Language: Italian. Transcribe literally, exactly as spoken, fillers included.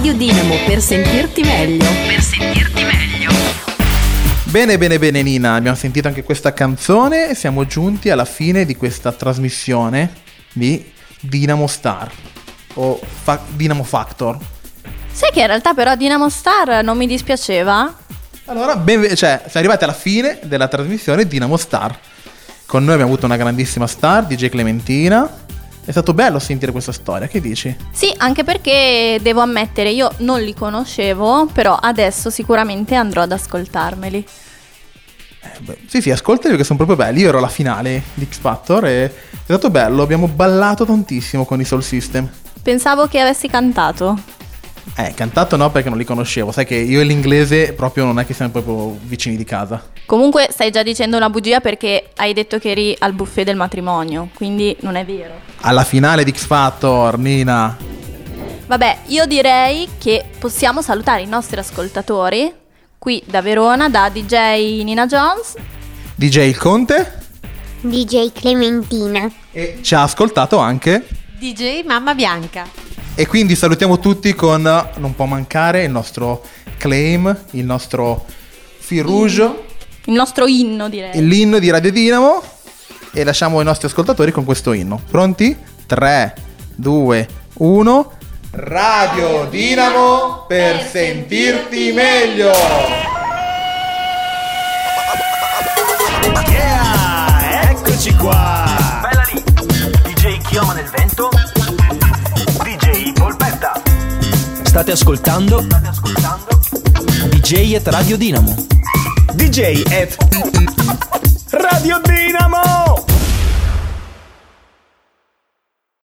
Radio Dinamo, per sentirti meglio. Per sentirti meglio. Bene, bene, bene Nina, abbiamo sentito anche questa canzone e siamo giunti alla fine di questa trasmissione di Dinamo Star o Fa- Dinamo Factor. Sai che in realtà però Dinamo Star non mi dispiaceva? Allora, ben, cioè, siamo arrivati alla fine della trasmissione Dinamo Star. Con noi abbiamo avuto una grandissima star, D J Clementina. È stato bello sentire questa storia, che dici? Sì, anche perché devo ammettere, io non li conoscevo, però adesso sicuramente andrò ad ascoltarmeli. Eh, beh, sì, sì, ascoltali perché sono proprio belli. Io ero alla finale di X Factor e è stato bello, abbiamo ballato tantissimo con i Soul System. Pensavo che avessi cantato. Eh, cantato no, perché non li conoscevo. Sai che io e l'inglese proprio non è che siamo proprio vicini di casa. Comunque stai già dicendo una bugia perché hai detto che eri al buffet del matrimonio, quindi non è vero. Alla finale di X Factor, Nina. Vabbè, io direi che possiamo salutare i nostri ascoltatori qui da Verona, da D J Nina Jones, D J Il Conte, D J Clementina e ci ha ascoltato anche D J Mamma Bianca. E quindi salutiamo tutti con, non può mancare, il nostro claim, il nostro fil rouge, il nostro inno direi, l'inno di Radio Dinamo, e lasciamo i nostri ascoltatori con questo inno. Pronti? tre, due, uno. Radio Dinamo per sentirti meglio. Yeah, eccoci qua. Bella lì. D J Chioma nel vento. D J Polpetta. State ascoltando? State ascoltando? D J at Radio Dinamo. D J at Radio Dinamo.